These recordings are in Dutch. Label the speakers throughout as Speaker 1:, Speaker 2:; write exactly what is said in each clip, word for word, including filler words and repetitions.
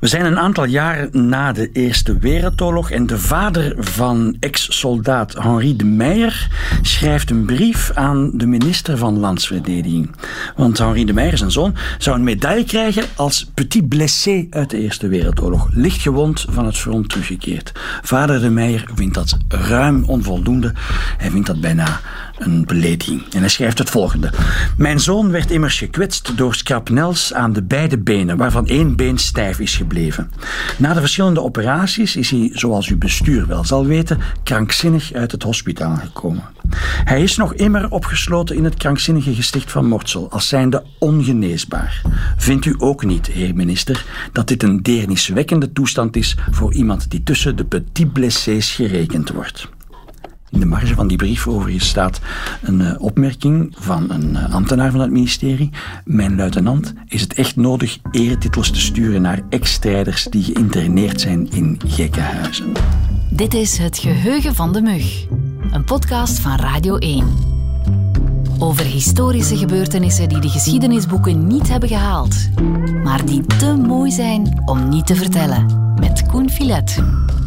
Speaker 1: We zijn een aantal jaren na de Eerste Wereldoorlog en de vader van ex-soldaat Henri de Meyer schrijft een brief aan de minister van Landsverdediging. Want Henri de Meyer, zijn zoon, zou een medaille krijgen als petit blessé uit de Eerste Wereldoorlog. Lichtgewond van het front teruggekeerd. Vader de Meyer vindt dat ruim onvoldoende. Hij vindt dat bijna een belediging. En hij schrijft het volgende. Mijn zoon werd immers gekwetst door schrapnels aan de beide benen, waarvan één been stijf is gebleven. Na de verschillende operaties is hij, zoals uw bestuur wel zal weten, krankzinnig uit het hospitaal gekomen. Hij is nog immer opgesloten in het krankzinnige gesticht van Mortsel, als zijnde ongeneesbaar. Vindt u ook niet, heer minister, dat dit een deerniswekkende toestand is voor iemand die tussen de petit blessés gerekend wordt? In de marge van die brief overigens staat een uh, opmerking van een uh, ambtenaar van het ministerie. Mijn luitenant, is het echt nodig eretitels te sturen naar ex-strijders die geïnterneerd zijn in gekkenhuizen?
Speaker 2: Dit is Het Geheugen van de Mug, een podcast van Radio één. Over historische gebeurtenissen die de geschiedenisboeken niet hebben gehaald, maar die te mooi zijn om niet te vertellen. Met Koen Filet.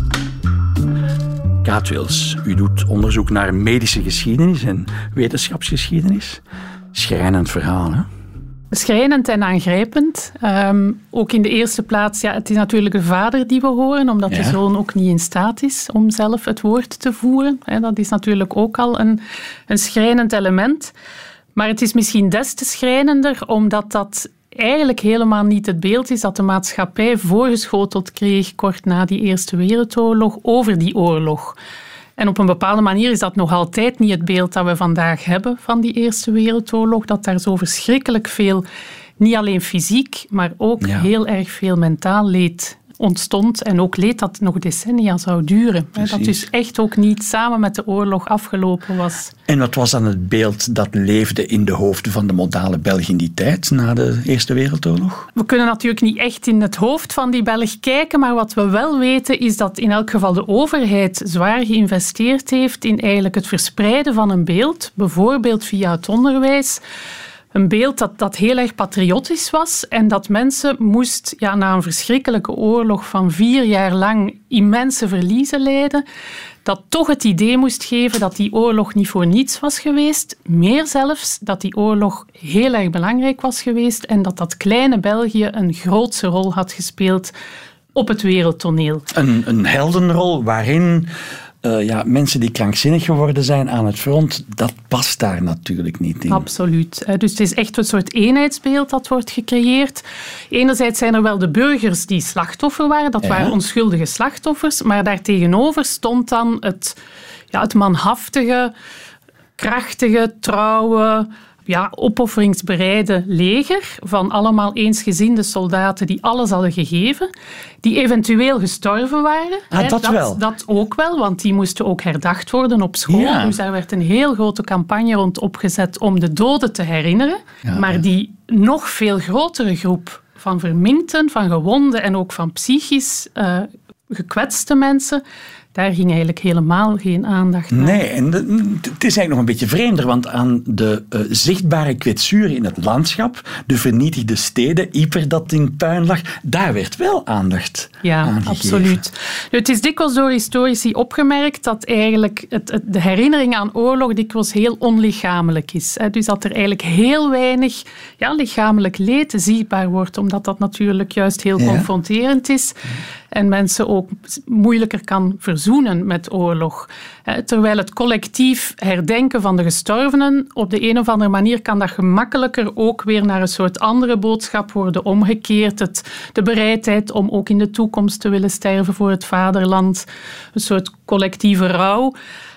Speaker 1: Kaat Wils, u doet onderzoek naar medische geschiedenis en wetenschapsgeschiedenis. Schrijnend verhaal, hè?
Speaker 3: Schrijnend en aangrijpend. Um, ook in de eerste plaats, ja, het is natuurlijk de vader die we horen, omdat ja. de zoon ook niet in staat is om zelf het woord te voeren. He, dat is natuurlijk ook al een, een schrijnend element. Maar het is misschien des te schrijnender, omdat dat eigenlijk helemaal niet het beeld is dat de maatschappij voorgeschoteld kreeg kort na die Eerste Wereldoorlog over die oorlog. En op een bepaalde manier is dat nog altijd niet het beeld dat we vandaag hebben van die Eerste Wereldoorlog, dat daar zo verschrikkelijk veel, niet alleen fysiek, maar ook ja. heel erg veel mentaal leed ontstond en ook leed dat nog decennia zou duren. Precies. Dat dus echt ook niet samen met de oorlog afgelopen was.
Speaker 1: En wat was dan het beeld dat leefde in de hoofden van de modale Belg in die tijd, na de Eerste Wereldoorlog?
Speaker 3: We kunnen natuurlijk niet echt in het hoofd van die Belg kijken, maar wat we wel weten is dat in elk geval de overheid zwaar geïnvesteerd heeft in eigenlijk het verspreiden van een beeld, bijvoorbeeld via het onderwijs. Een beeld dat, dat heel erg patriotisch was en dat mensen moest, ja, na een verschrikkelijke oorlog van vier jaar lang immense verliezen lijden, dat toch het idee moest geven dat die oorlog niet voor niets was geweest. Meer zelfs, dat die oorlog heel erg belangrijk was geweest en dat dat kleine België een grootse rol had gespeeld op het wereldtoneel.
Speaker 1: Een, een heldenrol waarin Uh, ja, mensen die krankzinnig geworden zijn aan het front, dat past daar natuurlijk niet in.
Speaker 3: Absoluut. Dus het is echt een soort eenheidsbeeld dat wordt gecreëerd. Enerzijds zijn er wel de burgers die slachtoffer waren, dat ja. waren onschuldige slachtoffers, maar daartegenover stond dan het, ja, het manhaftige, krachtige, trouwe, ja, opofferingsbereide leger van allemaal eensgezinde soldaten die alles hadden gegeven, die eventueel gestorven waren.
Speaker 1: Ah,
Speaker 3: hè,
Speaker 1: dat,
Speaker 3: dat
Speaker 1: wel.
Speaker 3: Dat ook wel, want die moesten ook herdacht worden op school.
Speaker 1: Ja.
Speaker 3: Dus daar werd een heel grote campagne rond opgezet om de doden te herinneren.
Speaker 1: Ja,
Speaker 3: maar
Speaker 1: ja.
Speaker 3: die nog veel grotere groep van verminkten, van gewonden en ook van psychisch uh, gekwetste mensen, daar ging eigenlijk helemaal geen aandacht naar.
Speaker 1: Nee, en de, het is eigenlijk nog een beetje vreemder, want aan de uh, zichtbare kwetsuren in het landschap, de vernietigde steden, Yper dat in puin lag, daar werd wel aandacht
Speaker 3: ja,
Speaker 1: aan gegeven.
Speaker 3: Absoluut. Nu, het is dikwijls door historici opgemerkt dat eigenlijk het, het, de herinnering aan oorlog dikwijls heel onlichamelijk is. Hè. Dus dat er eigenlijk heel weinig ja, lichamelijk leed zichtbaar wordt, omdat dat natuurlijk juist heel ja. confronterend is. En mensen ook moeilijker kan verzoenen met oorlog. Terwijl het collectief herdenken van de gestorvenen, op de een of andere manier kan dat gemakkelijker ook weer naar een soort andere boodschap worden omgekeerd. Het, de bereidheid om ook in de toekomst te willen sterven voor het vaderland. Een soort collectieve rouw.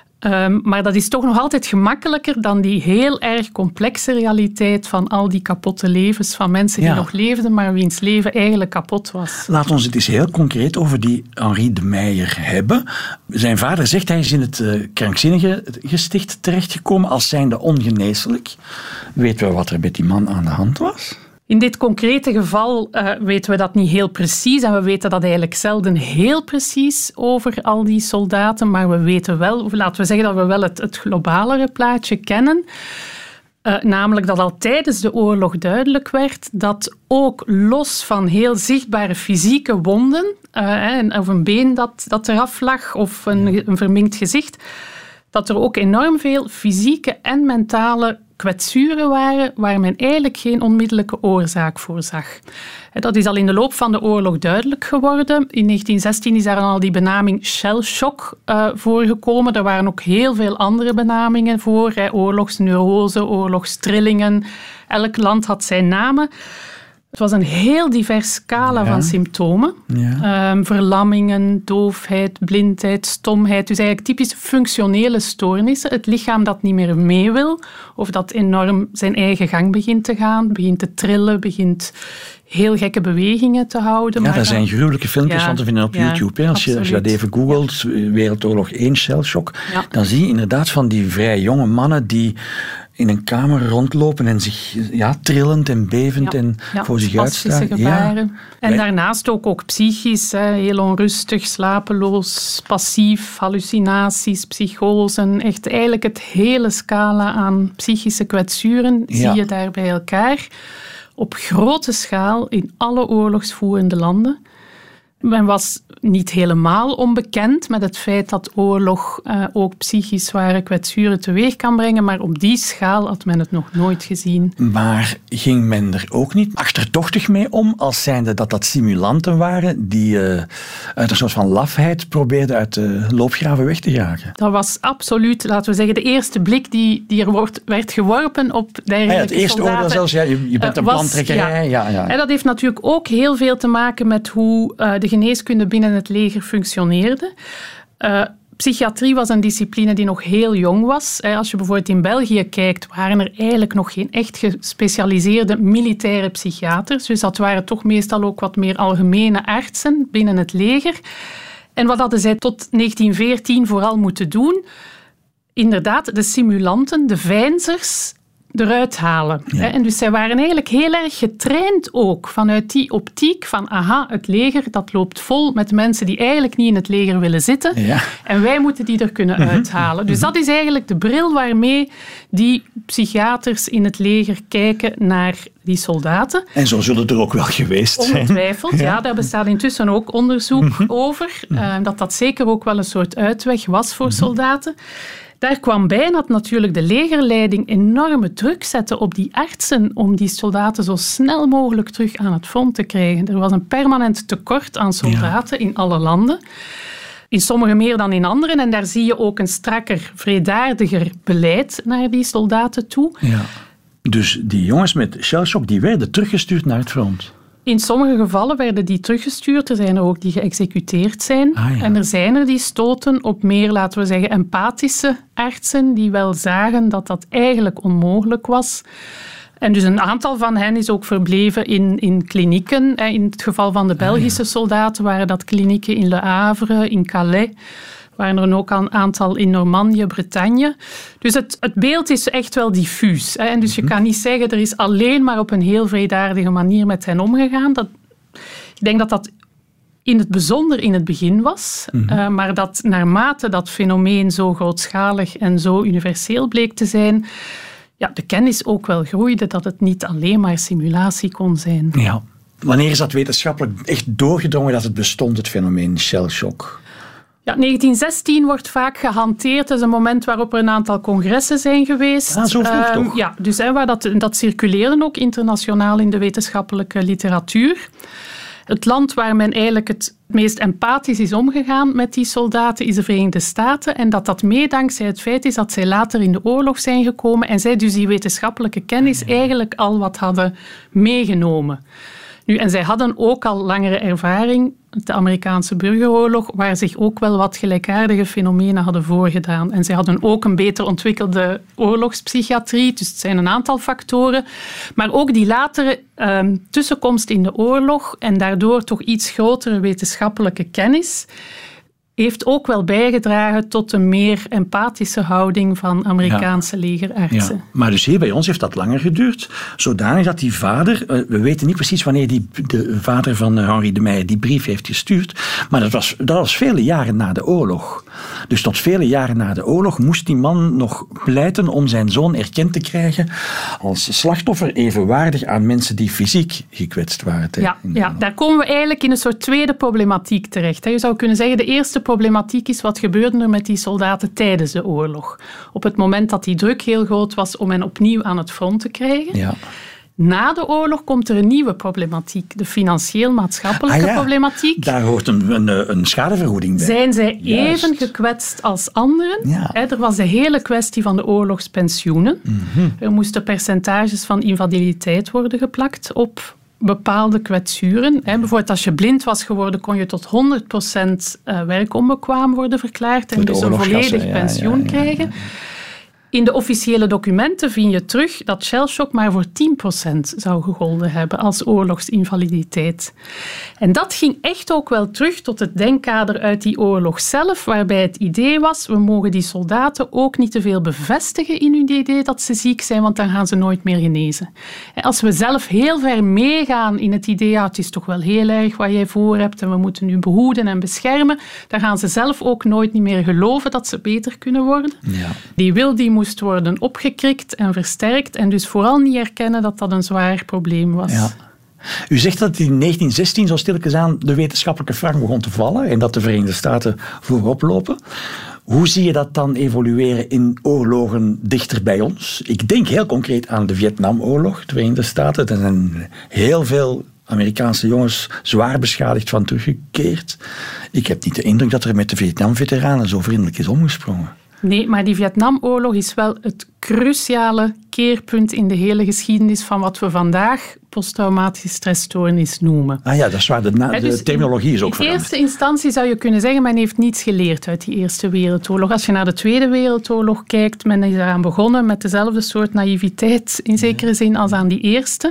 Speaker 3: Um, maar dat is toch nog altijd gemakkelijker dan die heel erg complexe realiteit van al die kapotte levens van mensen die ja. nog leefden, maar wiens leven eigenlijk kapot was.
Speaker 1: Laat ons het eens heel concreet over die Henri de Meyer hebben. Zijn vader zegt hij is in het uh, krankzinnige gesticht terechtgekomen als zijnde ongeneeslijk. Weten we wat er met die man aan de hand was?
Speaker 3: In dit concrete geval uh, weten we dat niet heel precies en we weten dat eigenlijk zelden heel precies over al die soldaten, maar we weten wel, of laten we zeggen dat we wel het, het globalere plaatje kennen. Uh, namelijk dat al tijdens de oorlog duidelijk werd dat ook los van heel zichtbare fysieke wonden, uh, of een been dat, dat eraf lag of een, een verminkt gezicht, dat er ook enorm veel fysieke en mentale kwetsuren waren waar men eigenlijk geen onmiddellijke oorzaak voor zag. Dat is al in de loop van de oorlog duidelijk geworden. In negentien zestien is daar dan al die benaming shellshock uh, voorgekomen. Er waren ook heel veel andere benamingen voor. Hè. Oorlogsneurose, oorlogstrillingen. Elk land had zijn namen. Het was een heel divers scala ja. van symptomen. Ja. Um, verlammingen, doofheid, blindheid, stomheid. Dus eigenlijk typisch functionele stoornissen. Het lichaam dat niet meer mee wil of dat enorm zijn eigen gang begint te gaan, begint te trillen, begint heel gekke bewegingen te houden.
Speaker 1: Ja,
Speaker 3: maar
Speaker 1: daar zijn gruwelijke filmpjes
Speaker 3: ja,
Speaker 1: van te vinden op
Speaker 3: ja,
Speaker 1: YouTube. Hè. Als, je, als je dat even googelt, Wereldoorlog één, shellshock, ja. dan zie je inderdaad van die vrij jonge mannen die in een kamer rondlopen en zich ja, trillend en bevend ja, en
Speaker 3: ja,
Speaker 1: voor zich uitstaan.
Speaker 3: Gebaren. Ja. En
Speaker 1: Wij...
Speaker 3: daarnaast ook, ook psychisch, hè, heel onrustig, slapeloos, passief, hallucinaties, psychosen. Echt eigenlijk het hele scala aan psychische kwetsuren ja. zie je daar bij elkaar. Op grote schaal in alle oorlogsvoerende landen. Men was niet helemaal onbekend met het feit dat oorlog uh, ook psychisch zware kwetsuren teweeg kan brengen, maar op die schaal had men het nog nooit gezien.
Speaker 1: Maar ging men er ook niet achterdochtig mee om, als zijnde dat dat simulanten waren die uh, uit een soort van lafheid probeerden uit de loopgraven weg te jagen?
Speaker 3: Dat was absoluut, laten we zeggen, de eerste blik die, die er wordt, werd geworpen op dergelijke
Speaker 1: ja, het eerste
Speaker 3: soldaten.
Speaker 1: oordeel zelfs, ja, je, je bent een
Speaker 3: was,
Speaker 1: plantrekkerij. Ja. Ja, ja.
Speaker 3: En dat heeft natuurlijk ook heel veel te maken met hoe uh, de geneeskunde binnen het leger functioneerde. Uh, psychiatrie was een discipline die nog heel jong was. Als je bijvoorbeeld in België kijkt, waren er eigenlijk nog geen echt gespecialiseerde militaire psychiaters. Dus dat waren toch meestal ook wat meer algemene artsen binnen het leger. En wat hadden zij tot negentien veertien vooral moeten doen? Inderdaad, de simulanten, de veinzers, eruit halen. Ja. En dus zij waren eigenlijk heel erg getraind ook vanuit die optiek van aha, het leger dat loopt vol met mensen die eigenlijk niet in het leger willen zitten
Speaker 1: ja.
Speaker 3: en wij moeten die er kunnen mm-hmm. uithalen. Dus dat is eigenlijk de bril waarmee die psychiaters in het leger kijken naar die soldaten.
Speaker 1: En zo zullen er ook wel geweest zijn.
Speaker 3: Ongetwijfeld, ja. ja. Daar bestaat intussen ook onderzoek mm-hmm. over. Uh, dat dat zeker ook wel een soort uitweg was voor mm-hmm. soldaten. Daar kwam bij dat natuurlijk de legerleiding enorme druk zette op die artsen om die soldaten zo snel mogelijk terug aan het front te krijgen. Er was een permanent tekort aan soldaten ja. in alle landen. In sommige meer dan in andere. En daar zie je ook een strakker, vredaardiger beleid naar die soldaten toe.
Speaker 1: Ja. Dus die jongens met shellshock die werden teruggestuurd naar het front?
Speaker 3: In sommige gevallen werden die teruggestuurd. Er zijn er ook die geëxecuteerd zijn.
Speaker 1: Ah, ja.
Speaker 3: En er zijn er die stoten op meer, laten we zeggen, empathische artsen die wel zagen dat dat eigenlijk onmogelijk was. En dus een aantal van hen is ook verbleven in, in klinieken. In het geval van de Belgische ah, ja. soldaten waren dat klinieken in Le Havre, in Calais. Waren er ook een aantal in Normandië, Bretagne. Dus het, het beeld is echt wel diffuus. Hè. En dus je kan niet zeggen, er is alleen maar op een heel vredaardige manier met hen omgegaan. Dat, ik denk dat dat in het bijzonder in het begin was. Mm-hmm. Uh, maar dat naarmate dat fenomeen zo grootschalig en zo universeel bleek te zijn, ja, de kennis ook wel groeide dat het niet alleen maar simulatie kon zijn.
Speaker 1: Ja. Wanneer is dat wetenschappelijk echt doorgedrongen dat het bestond, het fenomeen shellshock?
Speaker 3: Ja, negentien zestien wordt vaak gehanteerd. Dat is een moment waarop er een aantal congressen zijn geweest.
Speaker 1: Ah, zo vroeg toch?
Speaker 3: Uh, ja, dus hè, waar dat, dat circuleerde ook internationaal in de wetenschappelijke literatuur. Het land waar men eigenlijk het meest empathisch is omgegaan met die soldaten is de Verenigde Staten. En dat dat mee dankzij het feit is dat zij later in de oorlog zijn gekomen en zij dus die wetenschappelijke kennis eigenlijk al wat hadden meegenomen. Nu, en zij hadden ook al langere ervaring, de Amerikaanse burgeroorlog, waar zich ook wel wat gelijkaardige fenomenen hadden voorgedaan. En zij hadden ook een beter ontwikkelde oorlogspsychiatrie, dus het zijn een aantal factoren. Maar ook die latere uh, tussenkomst in de oorlog en daardoor toch iets grotere wetenschappelijke kennis, heeft ook wel bijgedragen tot een meer empathische houding van Amerikaanse ja. legerartsen.
Speaker 1: Ja. Maar dus hier bij ons heeft dat langer geduurd, zodanig dat die vader, we weten niet precies wanneer die, de vader van Henri de Meyer die brief heeft gestuurd, maar dat was, dat was vele jaren na de oorlog. Dus tot vele jaren na de oorlog moest die man nog pleiten om zijn zoon erkend te krijgen als slachtoffer evenwaardig aan mensen die fysiek gekwetst waren.
Speaker 3: Ja, ja, daar komen we eigenlijk in een soort tweede problematiek terecht. Je zou kunnen zeggen, de eerste problematiek is wat gebeurde er met die soldaten tijdens de oorlog. Op het moment dat die druk heel groot was om hen opnieuw aan het front te krijgen. Ja. Na de oorlog komt er een nieuwe problematiek, de financieel-maatschappelijke ah ja, problematiek.
Speaker 1: Daar hoort een, een, een schadevergoeding bij.
Speaker 3: Zijn zij Juist. even gekwetst als anderen? Ja. Er was de hele kwestie van de oorlogspensioenen. Mm-hmm. Er moesten percentages van invaliditeit worden geplakt op bepaalde kwetsuren. Bijvoorbeeld als je blind was geworden, kon je tot honderd procent werkonbekwaam worden verklaard en dus een volledig pensioen ja, ja, ja, ja. krijgen. In de officiële documenten vind je terug dat shellshock maar voor tien procent zou gegolden hebben als oorlogsinvaliditeit. En dat ging echt ook wel terug tot het denkkader uit die oorlog zelf, waarbij het idee was, we mogen die soldaten ook niet te veel bevestigen in hun idee dat ze ziek zijn, want dan gaan ze nooit meer genezen. Als we zelf heel ver meegaan in het idee, ja, het is toch wel heel erg wat jij voor hebt en we moeten u behoeden en beschermen, dan gaan ze zelf ook nooit niet meer geloven dat ze beter kunnen worden. Ja. Die wil die moest worden opgekrikt en versterkt en dus vooral niet erkennen dat dat een zwaar probleem was. Ja.
Speaker 1: U zegt dat in negentien zestien zo stilletjes aan de wetenschappelijke frank begon te vallen en dat de Verenigde Staten voorop lopen. Hoe zie je dat dan evolueren in oorlogen dichter bij ons? Ik denk heel concreet aan de Vietnamoorlog, de Verenigde Staten. Er zijn heel veel Amerikaanse jongens zwaar beschadigd van teruggekeerd. Ik heb niet de indruk dat er met de Vietnam-veteranen zo vriendelijk is omgesprongen.
Speaker 3: Nee, maar die Vietnamoorlog is wel het cruciale keerpunt in de hele geschiedenis van wat we vandaag posttraumatische stressstoornis noemen.
Speaker 1: Ah ja, dat is waar. De, na-
Speaker 3: dus
Speaker 1: de terminologie is ook veranderd.
Speaker 3: In eerste instantie zou je kunnen zeggen, men heeft niets geleerd uit die Eerste Wereldoorlog. Als je naar de Tweede Wereldoorlog kijkt, men is eraan begonnen met dezelfde soort naïviteit in zekere zin als aan die eerste.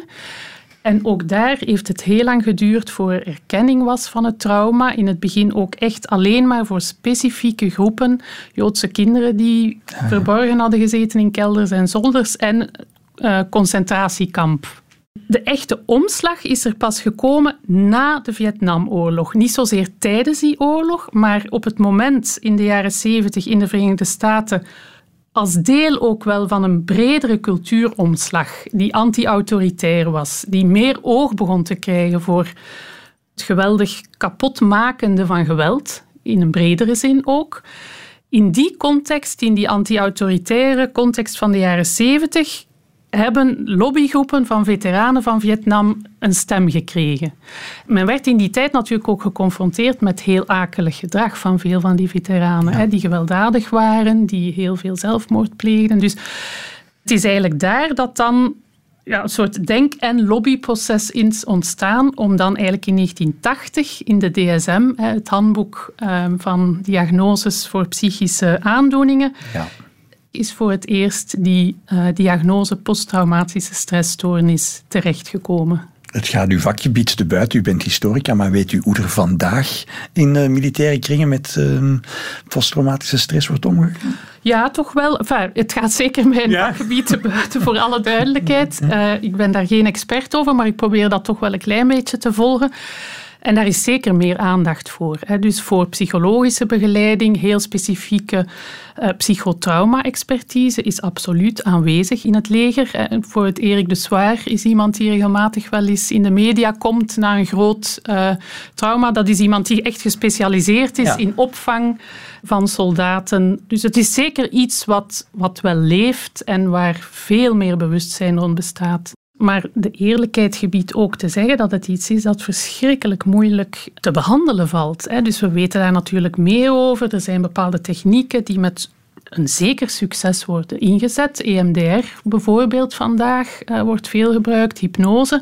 Speaker 3: En ook daar heeft het heel lang geduurd voor er erkenning was van het trauma. In het begin ook echt alleen maar voor specifieke groepen. Joodse kinderen die ja. verborgen hadden gezeten in kelders en zolders en uh, concentratiekamp. De echte omslag is er pas gekomen na de Vietnamoorlog. Niet zozeer tijdens die oorlog, maar op het moment in de jaren zeventig in de Verenigde Staten als deel ook wel van een bredere cultuuromslag die anti-autoritair was, die meer oog begon te krijgen voor het geweldig kapotmakende van geweld, in een bredere zin ook. In die context, in die anti-autoritaire context van de jaren zeventig, hebben lobbygroepen van veteranen van Vietnam een stem gekregen. Men werd in die tijd natuurlijk ook geconfronteerd met heel akelig gedrag van veel van die veteranen, ja. hè, die gewelddadig waren, die heel veel zelfmoord pleegden. Dus het is eigenlijk daar dat dan ja, een soort denk- en lobbyproces is ontstaan om dan eigenlijk in negentien tachtig in de D S M, hè, het handboek uh, van diagnoses voor psychische aandoeningen, ja. is voor het eerst die uh, diagnose posttraumatische stressstoornis terechtgekomen.
Speaker 1: Het gaat uw vakgebied te buiten, u bent historica, maar weet u hoe er vandaag in uh, militaire kringen met uh, posttraumatische stress wordt omgegaan?
Speaker 3: Ja, toch wel. Enfin, het gaat zeker mijn ja. vakgebied te buiten, voor alle duidelijkheid. Uh, ik ben daar geen expert over, maar ik probeer dat toch wel een klein beetje te volgen. En daar is zeker meer aandacht voor. Hè. Dus voor psychologische begeleiding, heel specifieke uh, psychotrauma-expertise is absoluut aanwezig in het leger. En voor het Erik de Zwaar is iemand die regelmatig wel eens in de media komt na een groot uh, trauma. Dat is iemand die echt gespecialiseerd is ja. in opvang van soldaten. Dus het is zeker iets wat, wat wel leeft en waar veel meer bewustzijn rond bestaat. Maar de eerlijkheid gebiedt ook te zeggen dat het iets is dat verschrikkelijk moeilijk te behandelen valt. Dus we weten daar natuurlijk meer over. Er zijn bepaalde technieken die met een zeker succes worden ingezet. E M D R bijvoorbeeld vandaag uh, wordt veel gebruikt, hypnose.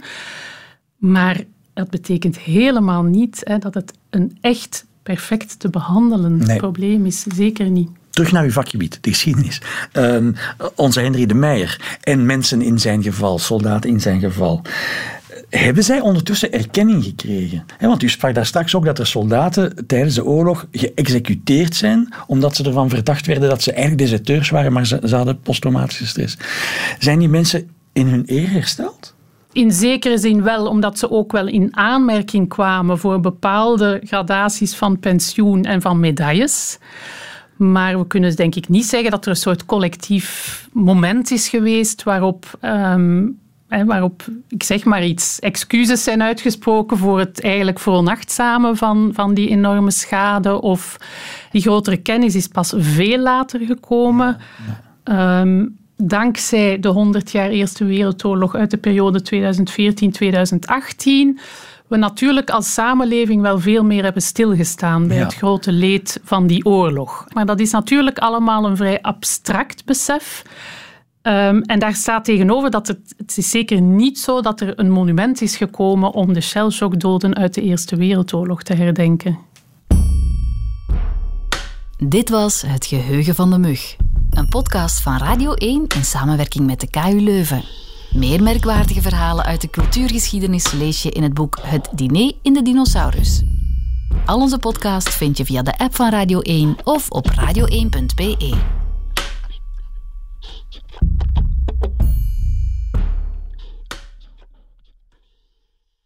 Speaker 3: Maar dat betekent helemaal niet hè, dat het een echt perfect te behandelen nee. probleem is. Zeker niet.
Speaker 1: Terug naar uw vakgebied, de geschiedenis. Um, onze Henri de Meyer en mensen in zijn geval, soldaten in zijn geval. hebben zij ondertussen erkenning gekregen? Want u sprak daar straks ook dat er soldaten tijdens de oorlog geëxecuteerd zijn omdat ze ervan verdacht werden dat ze eigenlijk deserteurs waren, maar ze, ze hadden posttraumatische stress. Zijn die mensen in hun eer hersteld?
Speaker 3: In zekere zin wel, omdat ze ook wel in aanmerking kwamen voor bepaalde gradaties van pensioen en van medailles. Maar we kunnen denk ik niet zeggen dat er een soort collectief moment is geweest waarop, um, hè, waarop ik zeg maar iets, excuses zijn uitgesproken voor het eigenlijk veronachtzamen van, van die enorme schade. Of die grotere kennis is pas veel later gekomen. Ja, ja. Um, dankzij de honderd jaar Eerste Wereldoorlog uit de periode tweeduizend veertien tot tweeduizend achttien... we natuurlijk als samenleving wel veel meer hebben stilgestaan bij ja. het grote leed van die oorlog. Maar dat is natuurlijk allemaal een vrij abstract besef. Um, en daar staat tegenover dat het, het is zeker niet zo dat er een monument is gekomen om de shellshockdoden uit de Eerste Wereldoorlog te herdenken.
Speaker 2: Dit was Het Geheugen van de Mug. Een podcast van Radio één in samenwerking met de K U Leuven. Meer merkwaardige verhalen uit de cultuurgeschiedenis lees je in het boek Het Diner in de Dinosaurus. Al onze podcasts vind je via de app van Radio één of op radio één punt be.